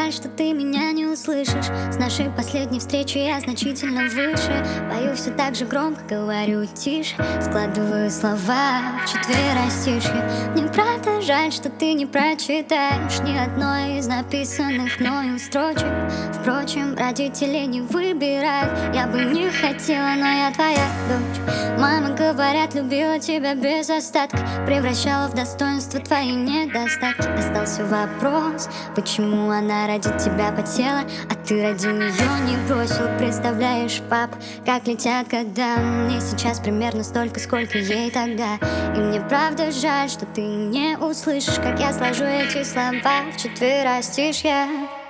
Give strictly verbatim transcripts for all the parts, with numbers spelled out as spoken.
жаль, что ты меня не услышишь. С нашей последней встречи я значительно выше. Пою все так же громко, говорю тише. Складываю слова в четверостишье. Мне правда жаль, что ты не прочитаешь ни одной из написанных мною строчек. Впрочем, родители не выбирают. Я бы не хотела, но я твоя дочь. Мама, говорят, любила тебя без остатка, превращала в достоинство твои недостатки. Остался вопрос, почему она ради тебя потела, а ты ради нее не бросил. Представляешь, пап, как летят года. Мне сейчас примерно столько, сколько ей тогда. И мне правда жаль, что ты не услышишь, как я сложу эти слова в четверостишье.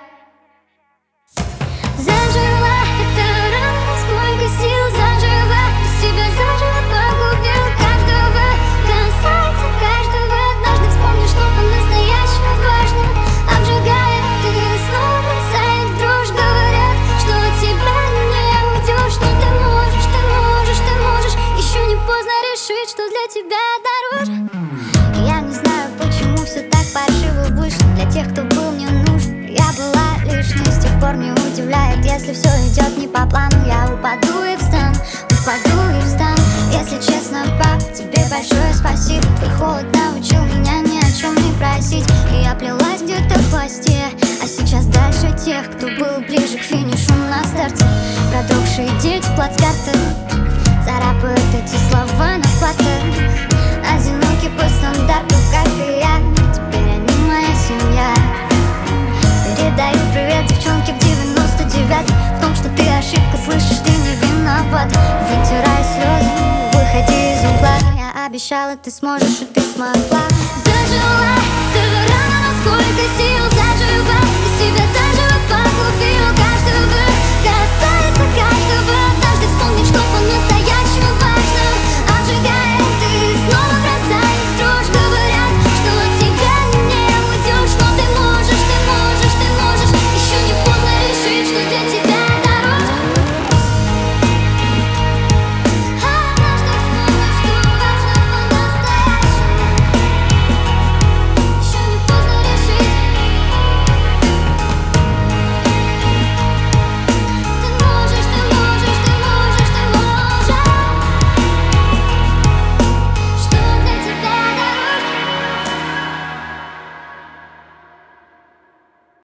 Зажила эта рана, сколько сил зажила, ты себя заживо погубил. Каждого касается, каждого однажды вспомнишь, что по-настоящему важно. Обжигая, ты снова бросает в дрожь. Говорят, что от тебя не уйдешь, но ты можешь, ты можешь, ты можешь. Еще не поздно решить, что для тебя дороже. Я не знаю, почему все так паршиво вышло. Для тех, кто был мне нужен, я была лишней. С тех пор не удивляет, если все идет не по плану. Я упаду и встану, упаду и встану. Если честно, пап, тебе большое спасибо. Твой холод научил меня ни о чем не просить. И я плелась где-то в хвосте, а сейчас дальше тех, кто был ближе к финишу на старте. Продрогшие дети в плацкартах царапают эти слова на флотах. Одинокий по стандарту, как и я. Теперь они моя семья. Передаю привет девчонке в девяносто девятом. В том, что ты ошибка, слышишь, ты не виноват. Вытирай слезы, выходи из угла. Я обещала, ты сможешь, и ты смогла.